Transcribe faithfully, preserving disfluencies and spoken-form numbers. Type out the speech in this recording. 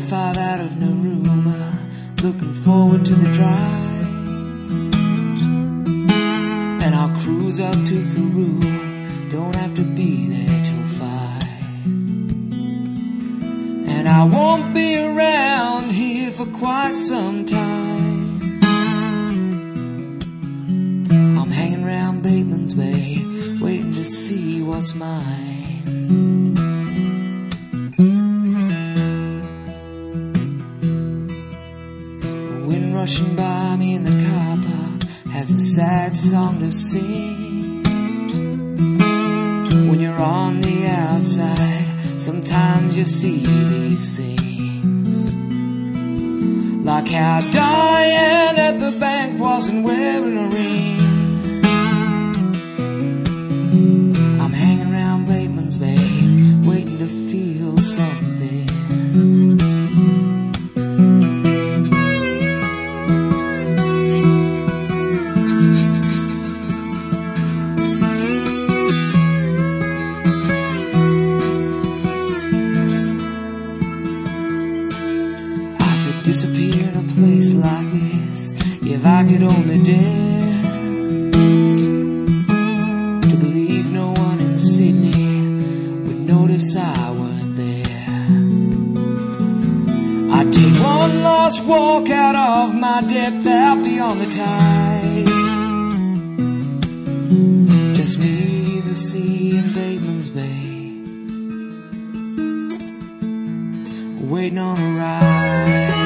forty-five out of Narooma, looking forward to the drive. And I'll cruise up to Thuroo, don't have to be there till five. And I won't be around here for quite some time. I'm hanging round Bateman's Bay, waiting to see what's mine. Wind rushing by me in the car park has a sad song to sing. When you're on the outside, sometimes you see these things, like how Diane at the bank wasn't wearing a ring. I'm hanging around Bateman's Bay, waiting to feel something. Disappear in a place like this if I could only dare to believe no one in Sydney would notice I weren't there. I'd take one last walk out of my depth out beyond the tide. Just me, the sea, and Bateman's Bay, waiting on a ride.